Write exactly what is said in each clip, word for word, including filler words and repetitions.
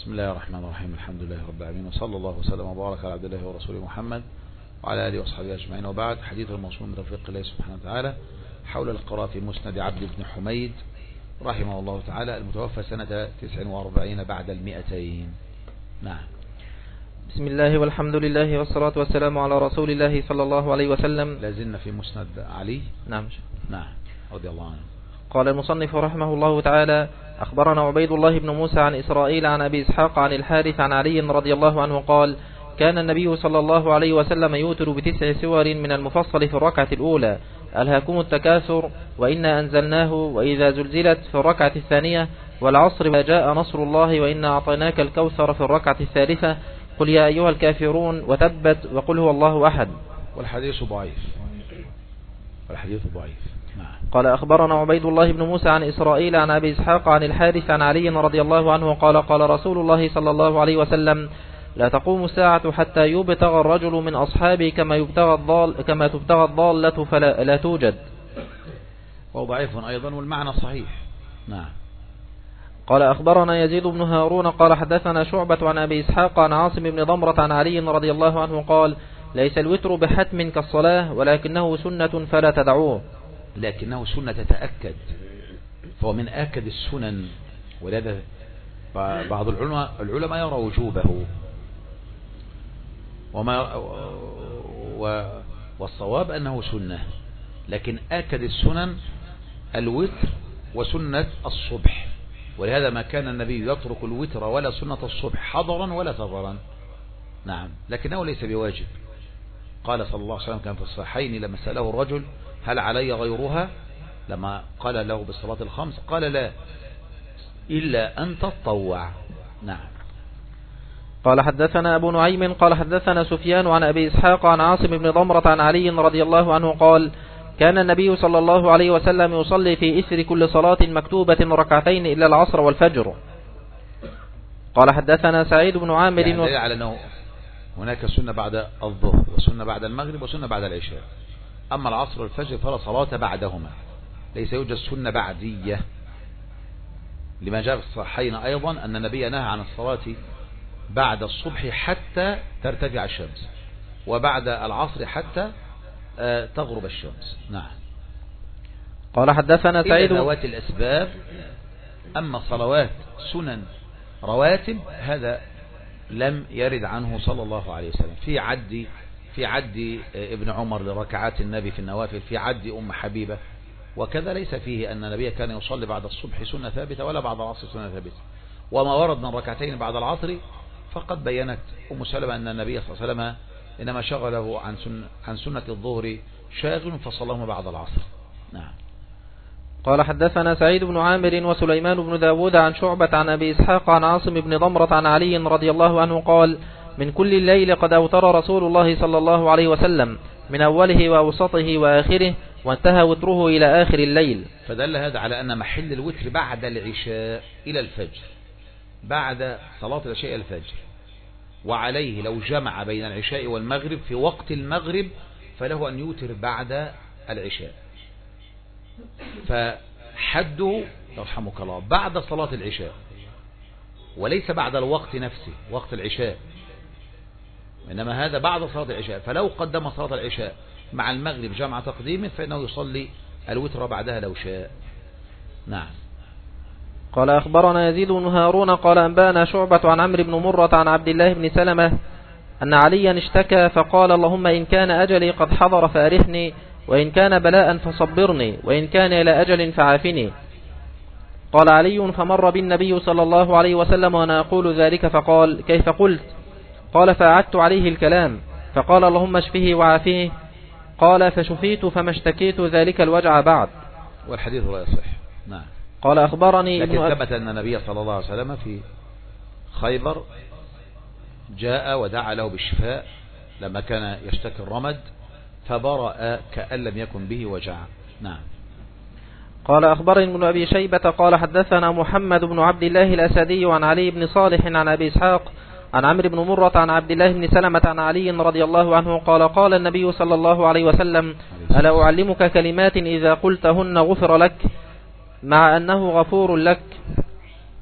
بسم الله الرحمن الرحيم. الحمد لله رب العالمين، وصلى الله وسلم وبارك على عبد الله ورسوله محمد وعلى آله وصحبه أجمعين، وبعد. حديث الموصول من توفيق الله سبحانه وتعالى حول القراءة في مسند عبد بن حميد رحمه الله تعالى، المتوفى سنة تسع وأربعين بعد المئتين. نعم. بسم الله والحمد لله والصلاة والسلام على رسول الله صلى الله عليه وسلم. لازلنا في مسند علي. نعم نعم رضي الله عنه. قال المصنف رحمه الله تعالى: أخبرنا عبيد الله بن موسى عن إسرائيل عن أبي إسحاق عن الحارث عن علي رضي الله عنه قال: كان النبي صلى الله عليه وسلم يوتر بتسع سور من المفصل في الركعة الأولى: ألهاكم التكاثر، وإنا أنزلناه، وإذا زلزلت في الركعة الثانية، والعصر، وجاء نصر الله، وإنا أعطيناك الكوثر في الركعة الثالثة، قل يا أيها الكافرون، وتبت، وقل هو الله أحد. والحديث ضعيف. والحديث ضعيف. نعم. قال: أخبرنا عبيد الله بن موسى عن إسرائيل عن أبي إسحاق عن الحارث عن علي رضي الله عنه قال: قال رسول الله صلى الله عليه وسلم: لا تقوم الساعة حتى يبتغى الرجل من أصحابه كما يبتغى الضال كما تبتغى الضالة فلا لا توجد. وهو ضعيف أيضا والمعنى صحيح. نعم. قال: أخبرنا يزيد بن هارون قال: حدثنا شعبة عن أبي إسحاق عن عاصم بن ضمرة عن علي رضي الله عنه قال: ليس الوتر بحتم كالصلاة، ولكنه سنة فلا تدعوه. لكنه سنة تتأكد، فهو من آكد السنن، ولذا بعض العلماء العلماء يرى وجوبه، وما والصواب أنه سنة، لكن آكد السنن الوتر وسنة الصبح، ولهذا ما كان النبي يترك الوتر ولا سنة الصبح حضرا ولا سفرا. نعم، لكنه ليس بواجب. قال صلى الله عليه وسلم كان في الصحيحين لما سأله الرجل: هل علي غيرها؟ لما قال له بالصلاة الخمس قال: لا، إلا أن تطوع. نعم. قال: حدثنا أبو نعيم قال: حدثنا سفيان عن أبي إسحاق عن عاصم بن ضمرة عن علي رضي الله عنه قال: كان النبي صلى الله عليه وسلم يصلي في إثر كل صلاة مكتوبة ركعتين إلا العصر والفجر. قال: حدثنا سعيد بن عامر. يعني دليل على أنه هناك سنة بعد الظهر، وسنة بعد المغرب، وسنة بعد العشاء. أما العصر والفجر فلا صلاة بعدهما، ليس يوجد سنة بعدية، لما جاء في الصحيحين أيضا أن النبي نهى عن الصلاة بعد الصبح حتى ترتفع الشمس، وبعد العصر حتى تغرب الشمس. نعم. قال: حدثنا سعيد إلى ذوات الأسباب. أما صلوات سنن رواتب هذا لم يرد عنه صلى الله عليه وسلم، في عد في عد ابن عمر لركعات النبي في النوافل، في عد أم حبيبة، وكذا ليس فيه أن النبي كان يصلي بعد الصبح سنة ثابتة ولا بعد العصر سنة ثابتة. وما ورد من ركعتين بعد العصر فقد بينت أم سلمة أن النبي صلى الله عليه وسلم إنما شغله عن سنة, عن سنة الظهر شاغل فصلاه بعد العصر. نعم. قال: حدثنا سعيد بن عامر وسليمان بن داود عن شعبة عن أبي إسحاق عن عاصم بن ضمرة عن علي رضي الله عنه قال: من كل الليل قد أوتر رسول الله صلى الله عليه وسلم، من أوله وأوسطه وآخره، وانتهى وتره إلى آخر الليل. فدل هذا على أن محل الوتر بعد العشاء إلى الفجر، بعد صلاة العشاء إلى الفجر، وعليه لو جمع بين العشاء والمغرب في وقت المغرب فله أن يوتر بعد العشاء. فحده يرحمك الله بعد صلاة العشاء، وليس بعد الوقت نفسه وقت العشاء، إنما هذا بعد صلاة العشاء. فلو قدم صلاة العشاء مع المغرب جمع تقديم فإنه يصلي الوتر بعدها لو شاء. نعم. قال: أخبرنا يزيد بن هارون قال: أنبانا شعبة عن عمرو بن مرة عن عبد الله بن سلمة أن عليا اشتكى فقال: اللهم إن كان أجلي قد حضر فأرحني، وإن كان بلاء فصبرني، وإن كان إلى أجل فعافني. قال علي: فمر بالنبي صلى الله عليه وسلم وأنا أقول ذلك فقال: كيف قلت؟ قال: فأعدت عليه الكلام فقال: اللهم اشفه وعافيه. قال: فشفيت فما اشتكيت ذلك الوجع بعد. والحديث لا يصح. نعم. قال: أخبرني لكن ثبت أن النبي صلى الله عليه وسلم في خيبر جاء ودعا له بالشفاء لما كان يشتكي الرمد، فبرأ كأن لم يكن به وجع. نعم. قال: أخبرني ابن أبي شيبة قال: حدثنا محمد بن عبد الله الأسدي عن علي بن صالح عن أبي إسحاق عن عمرو بن مرة عن عبد الله بن سلمة عن علي رضي الله عنه قال: قال النبي صلى الله عليه وسلم: ألا أعلمك كلمات إذا قلتهن غفر لك، مع أنه غفور لك؟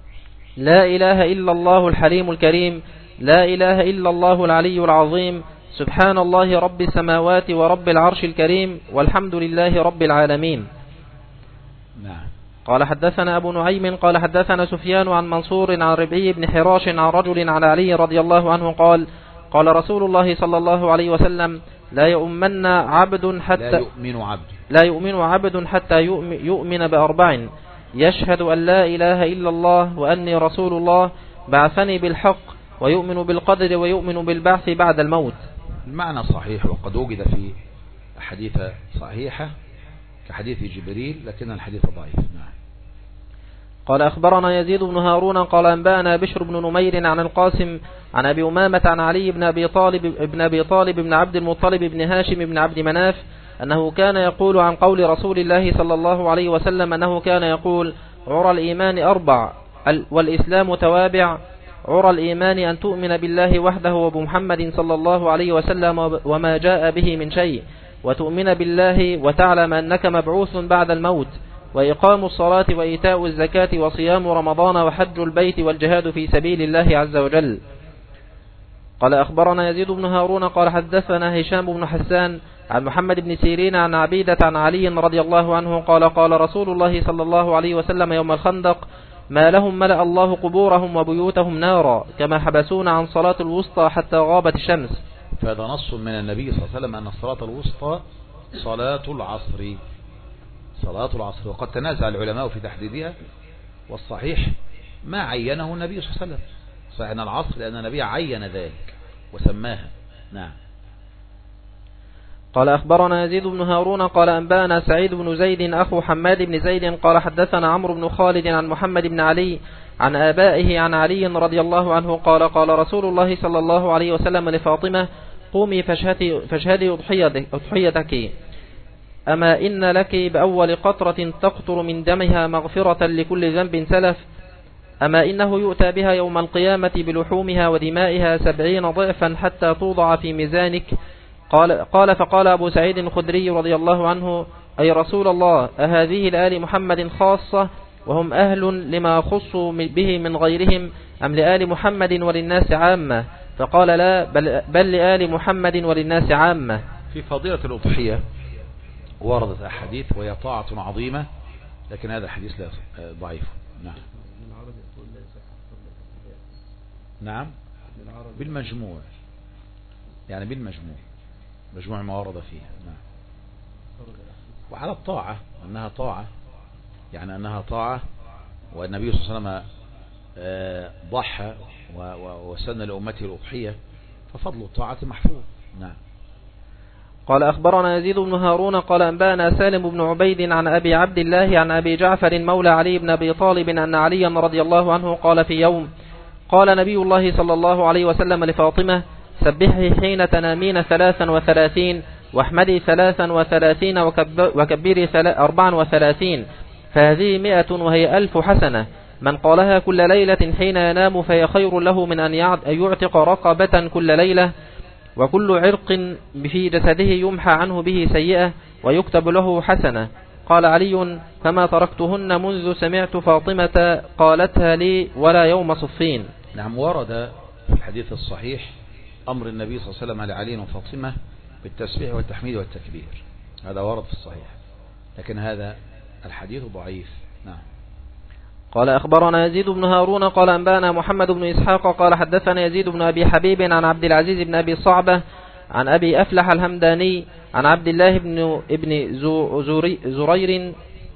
لا إله إلا الله الحليم الكريم، لا إله إلا الله العلي العظيم، سبحان الله رب السماوات ورب العرش الكريم، والحمد لله رب العالمين. نعم. قال حدثنا أبو نعيم قال حدثنا سفيان عن منصور عن ربعي بن حراش عن رجل عن علي رضي الله عنه قال قال رسول الله صلى الله عليه وسلم لا يؤمن عبد حتى لا يؤمن عبد لا يؤمن عبد حتى يؤمن بأربع: يشهد أن لا إله إلا الله وأني رسول الله بعثني بالحق، ويؤمن بالقدر، ويؤمن بالبعث بعد الموت. المعنى صحيح، وقد وجد في حديث صحيحة كحديث جبريل، لكن الحديث ضعيف. نعم. قال أخبرنا يزيد بن هارون قال أنبأنا بشر بن نمير عن القاسم عن أبي أمامة عن علي بن أبي طالب بن أبي طالب بن عبد المطلب بن هاشم بن عبد مناف أنه كان يقول عن قول رسول الله صلى الله عليه وسلم أنه كان يقول: عرى الإيمان أربع والإسلام توابع. عرى الإيمان أن تؤمن بالله وحده وبمحمد صلى الله عليه وسلم وما جاء به من شيء، وتؤمن بالله وتعلم أنك مبعوث بعد الموت، وإقام الصلاة وإيتاء الزكاة وصيام رمضان وحج البيت والجهاد في سبيل الله عز وجل. قال أخبرنا يزيد بن هارون قال حدثنا هشام بن حسان عن محمد بن سيرين عن عبيدة عن علي رضي الله عنه قال قال رسول الله صلى الله عليه وسلم يوم الخندق: ما لهم ملأ الله قبورهم وبيوتهم نارا كما حبسونا عن صلاة الوسطى حتى غابت الشمس. فهذا نص من النبي صلى الله عليه وسلم أن الصلاة الوسطى صلاة العصر، صلاة العصر. وقد تنازع العلماء في تحديدها، والصحيح ما عينه النبي صلى الله عليه وسلم، صحيح أن العصر لأن النبي عين ذلك وسماها. نعم. قال أخبرنا يزيد بن هارون قال أنبأنا سعيد بن زيد أخو حماد بن زيد قال حدثنا عمرو بن خالد عن محمد بن علي عن آبائه عن علي رضي الله عنه قال قال رسول الله صلى الله عليه وسلم لفاطمة: قومي فاشهدي, فاشهدي أضحيتك، أما إن لك بأول قطرة تقطر من دمها مغفرة لكل ذنب سلف، أما إنه يؤتى بها يوم القيامة بلحومها ودمائها سبعين ضعفا حتى توضع في ميزانك. قال, قال فقال أبو سعيد الخدري رضي الله عنه: أي رسول الله، أهذه لآل محمد خاصة وهم أهل لما خصوا به من غيرهم، أم لآل محمد وللناس عامة؟ فقال: لا، بل, بل لآل محمد وللناس عامة. في فضيلة الأضحية وردت أحاديث وهي طاعة عظيمة، لكن هذا الحديث لا ضعيف. نعم. نعم بالمجموع، يعني بالمجموع مجموع ما ورد فيها. نعم. وعلى الطاعة أنها طاعة، يعني أنها طاعة، والنبي صلى الله عليه وسلم ضحى وسن لأمته الأضحية، ففضل الطاعة محفوظ. نعم. قال أخبرنا يزيد بن هارون قال أنبأنا سالم بن عبيد عن أبي عبد الله عن أبي جعفر مولى علي بن أبي طالب أن عليا رضي الله عنه قال في يوم: قال نبي الله صلى الله عليه وسلم لفاطمة: سبحي حين تنامين ثلاثا وثلاثين، واحمدي ثلاثا وثلاثين، وكبري أربعا وثلاثين، فهذه مئة وهي ألف حسنة، من قالها كل ليلة حين ينام فهي خير له من أن يعتق رقبة كل ليلة، وكل عرق في جسده يمحى عنه به سيئة ويكتب له حسنة. قال علي: فما تركتهن منذ سمعت فاطمة قالتها لي ولا يوم صفين. نعم. ورد في الحديث الصحيح أمر النبي صلى الله عليه وسلم لعلي وفاطمة بالتسبيح والتحميد والتكبير، هذا ورد في الصحيح، لكن هذا الحديث ضعيف. نعم. قال أخبرنا يزيد بن هارون قال أنبأنا محمد بن إسحاق قال حدثنا يزيد بن أبي حبيب عن عبد العزيز بن أبي صعبة عن أبي أفلح الهمداني عن عبد الله بن ابن زرير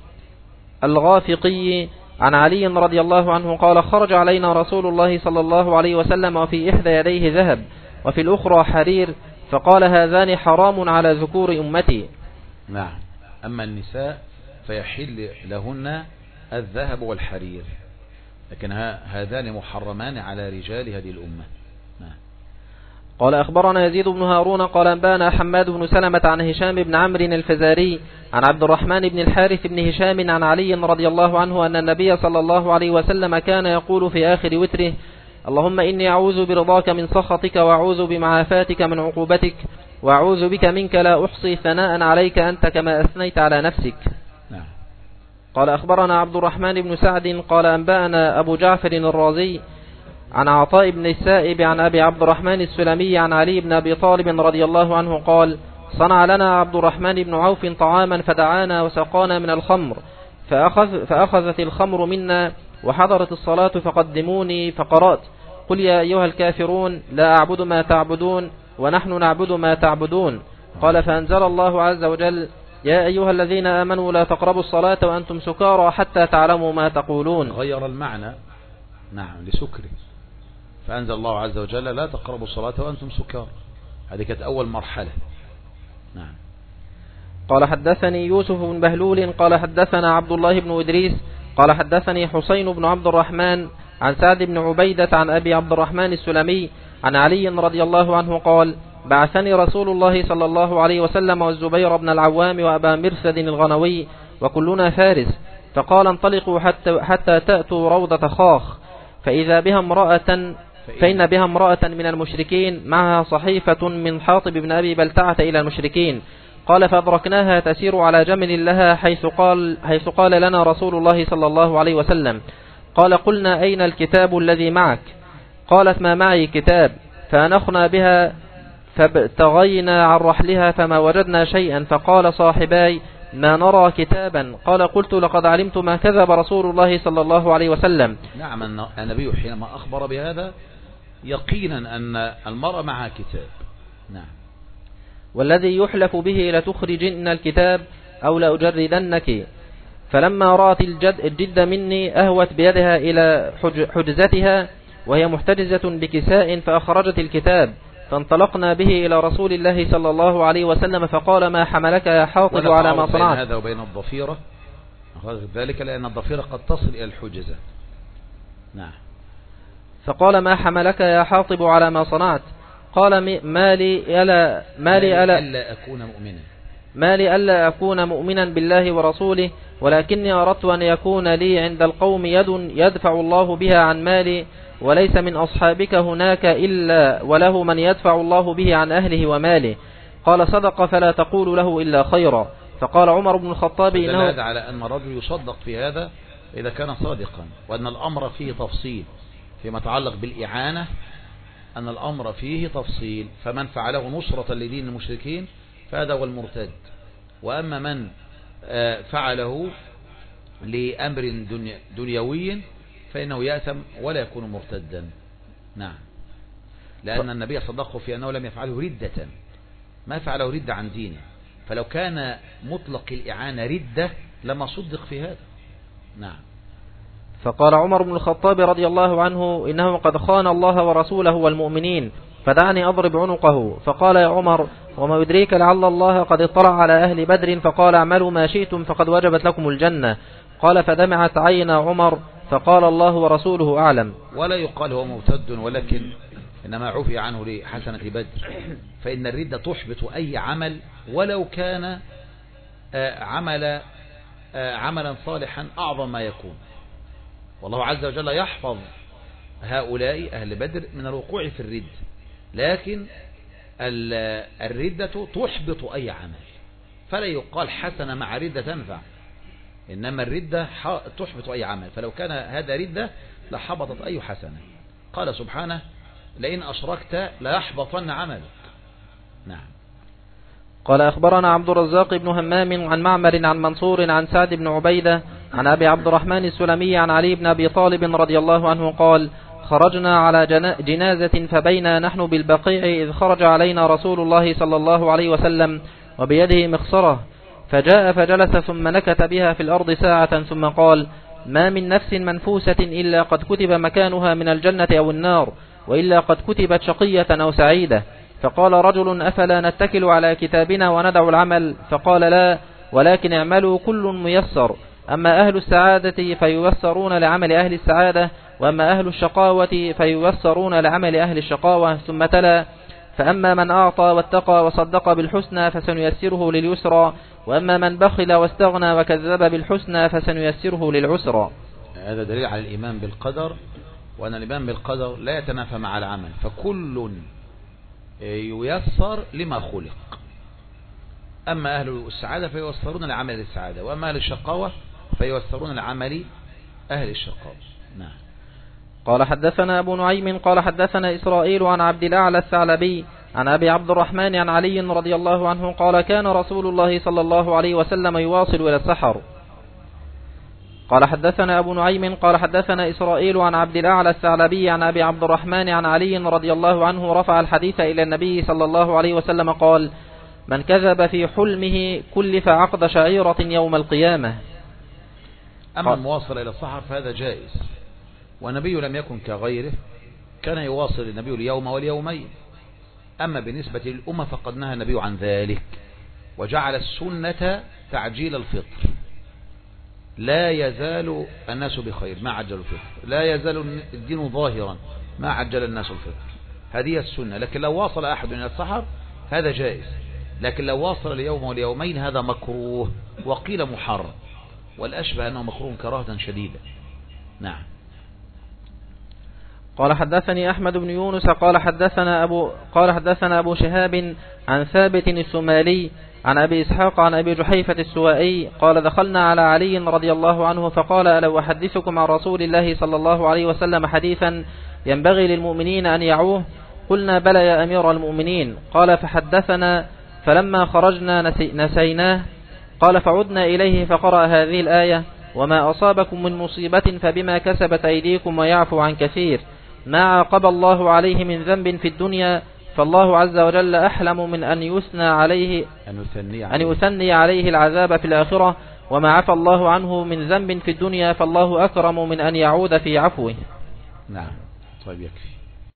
الغافقي عن علي رضي الله عنه قال: خرج علينا رسول الله صلى الله عليه وسلم وفي إحدى يديه ذهب وفي الأخرى حرير، فقال: هذان حرام على ذكور أمتي. نعم. أما النساء فيحل لهن الذهب والحرير، لكن هذان محرمان على رجال هذه الأمة. نعم. قال أخبرنا يزيد بن هارون قال أنبأنا حماد بن سلمة عن هشام بن عمرو الفزاري عن عبد الرحمن بن الحارث بن هشام عن علي رضي الله عنه أن النبي صلى الله عليه وسلم كان يقول في آخر وتره: اللهم إني أعوذ برضاك من سخطك، وأعوذ بمعافاتك من عقوبتك، وأعوذ بك منك لا أحصي ثناء عليك أنت كما أثنيت على نفسك. نعم. قال أخبرنا عبد الرحمن بن سعد قال أنبأنا أبو جعفر الرازي عن عطاء بن السائب عن أبي عبد الرحمن السلمي عن علي بن أبي طالب رضي الله عنه قال صنع لنا عبد الرحمن بن عوف طعاما فدعانا وسقانا من الخمر فأخذ فأخذت الخمر منا وحضرت الصلاة فقدموني فقرأت قل يا أيها الكافرون لا أعبد ما تعبدون ونحن نعبد ما تعبدون. قال فأنزل الله عز وجل يا أيها الذين آمنوا لا تقربوا الصلاة وأنتم سكارى حتى تعلموا ما تقولون. غير المعنى نعم لسكره، فأنزل الله عز وجل لا تقربوا الصلاة وأنتم سكارى. هذه كانت أول مرحلة. نعم. قال حدثني يوسف بن بهلول قال حدثنا عبد الله بن إدريس قال حدثني حسين بن عبد الرحمن عن سعد بن عبيدة عن أبي عبد الرحمن السلمي عن علي رضي الله عنه قال بعثني رسول الله صلى الله عليه وسلم والزبير بن العوام وأبا مرثد الغنوي وكلنا فارس، فقال انطلقوا حتى, حتى تأتوا روضة خاخ فإذا بها امرأة فإن بها امرأة من المشركين معها صحيفة من حاطب بن أبي بلتعة إلى المشركين. قال فأدركناها تسير على جمل لها حيث قال, حيث قال لنا رسول الله صلى الله عليه وسلم. قال قلنا أين الكتاب الذي معك؟ قالت ما معي كتاب. فأنخنا بها فابتغينا عن رحلها فما وجدنا شيئا، فقال صاحباي ما نرى كتابا. قال قلت لقد علمت ما كذب رسول الله صلى الله عليه وسلم. نعم النبي حينما أخبر بهذا يقينا أن المرأة معها كتاب. نعم. والذي يحلف به لتخرجن الكتاب أو لأجردنك. فلما رأت الجد, الجد مني أهوت بيدها إلى حجزتها وهي محتجزة بكساء فأخرجت الكتاب، فانطلقنا به إلى رسول الله صلى الله عليه وسلم فقال ما حملك يا حاطب على ما صنعت؟ هذا وبين الضفيرة ذلك لأن الضفيرة قد تصل إلى الحجزة. نعم. فقال ما حملك يا حاطب على ما صنعت؟ قال ما لي ألا ما لي ألا, ألا أكون مؤمنا ما لي ألا أكون مؤمنا بالله ورسوله ولكني أردت أن يكون لي عند القوم يد يدفع الله بها عن مالي وليس من أصحابك هناك إلا وله من يدفع الله به عن أهله وماله. قال صدق فلا تقول له إلا خيرا. فقال عمر بن الخطاب إنه هذا على أن الرجل يصدق في هذا إذا كان صادقا، وأن الأمر فيه تفصيل فيما يتعلق بالإعانة، أن الأمر فيه تفصيل، فمن فعله نصرة لدين المشركين فهذا هو المرتد، وأما من فعله لأمر دنيوي فإنه يأثم ولا يكون مرتدا. نعم. لأن النبي صدقه في أنه لم يفعله ردة، ما فعله ردة عن دينه، فلو كان مطلق الإعانة ردة لما صدق في هذا. نعم. فقال عمر بن الخطاب رضي الله عنه إنه قد خان الله ورسوله والمؤمنين فدعني أضرب عنقه. فقال يا عمر وما يدريك لعل الله قد اطلع على أهل بدر فقال اعملوا ما شئتم فقد وجبت لكم الجنة. قال فدمعت عين عمر فقال الله ورسوله أعلم. ولا يقال هو مرتد، ولكن إنما عفي عنه لحسنة بدر، فإن الردة تحبط أي عمل ولو كان عمل عملا صالحا أعظم ما يكون، والله عز وجل يحفظ هؤلاء أهل بدر من الوقوع في الرد، لكن الردة تحبط أي عمل، فلا يقال حسنة مع ردة تنفع، إنما الردة تحبط أي عمل، فلو كان هذا ردة لحبطت أي حسنة. قال سبحانه لئن أشركت ليحبطن عملك. نعم. قال أخبرنا عبد الرزاق بن همام عن معمر عن منصور عن سعد بن عبيدة عن أبي عبد الرحمن السلمي عن علي بن أبي طالب رضي الله عنه قال خرجنا على جنازة فبينا نحن بالبقيع إذ خرج علينا رسول الله صلى الله عليه وسلم وبيده مخصرة، فجاء فجلس ثم نكت بها في الأرض ساعة ثم قال ما من نفس منفوسة إلا قد كتب مكانها من الجنة أو النار، وإلا قد كتبت شقية أو سعيدة. فقال رجل أفلا نتكل على كتابنا وندع العمل؟ فقال لا، ولكن اعملوا كل ميسر، أما أهل السعادة فييسرون لعمل أهل السعادة، وأما أهل الشقاوة فييسرون لعمل أهل الشقاوة. ثم تلا فأما من أعطى واتقى وصدق بالحسنى فسنيسره لليسرى، وأما من بخل واستغنى وكذب بالحسنى فسنيسره للعسرى. هذا دليل على الإيمان بالقدر، وأن الإيمان بالقدر لا يتنافى مع العمل، فكل ييسر لما خلق. أما أهل السعادة فييسرون لعمل السعادة، وأما أهل الشقاوة فيوسرون العمل أهل الشقاء. نعم. قال حدثنا أبو نعيم قال حدثنا إسرائيل عن عبد الأعلى الثعلبي عن أبي عبد الرحمن عن علي رضي الله عنه قال كان رسول الله صلى الله عليه وسلم يواصل إلى السحر. قال حدثنا أبو نعيم قال حدثنا إسرائيل عن عبد الأعلى الثعلبي عن أبي عبد الرحمن عن علي رضي الله عنه رفع الحديث إلى النبي صلى الله عليه وسلم قال من كذب في حلمه كلف عقد شعيرة يوم القيامة. أما المواصل إلى السحر فهذا جائز، والنبي لم يكن كغيره، كان يواصل النبي اليوم واليومين. أما بالنسبة للأمة فقد نهى النبي عن ذلك، وجعل السنة تعجيل الفطر. لا يزال الناس بخير ما عجلوا الفطر، لا يزال الدين ظاهرا ما عجل الناس الفطر، هذه السنة. لكن لو واصل أحد إلى السحر هذا جائز، لكن لو واصل اليوم واليومين هذا مكروه، وقيل محرم، والأشبه أنه مكروه كراهة شديدة. نعم. قال حدثني أحمد بن يونس قال حدثنا أبو قال حدثنا أبو شهاب عن ثابت السمالي عن أبي إسحاق عن أبي جحيفة السوائي قال دخلنا على علي رضي الله عنه فقال ألو أحدثكم عن رسول الله صلى الله عليه وسلم حديثا ينبغي للمؤمنين أن يعوه؟ قلنا بلى يا أمير المؤمنين. قال فحدثنا فلما خرجنا نسيناه. قال فعدنا إليه فقرأ هذه الآية وما أصابكم من مصيبة فبما كسبت أيديكم ويعفو عن كثير ما عاقب الله عليه من ذنب في الدنيا فالله عز وجل أحلم من أن يثنى عليه أن يثني عليه, أن يثني عليه العذاب في الآخرة، وما عفى الله عنه من ذنب في الدنيا فالله أكرم من أن يعود في عفوه. نعم. طيب يكفي.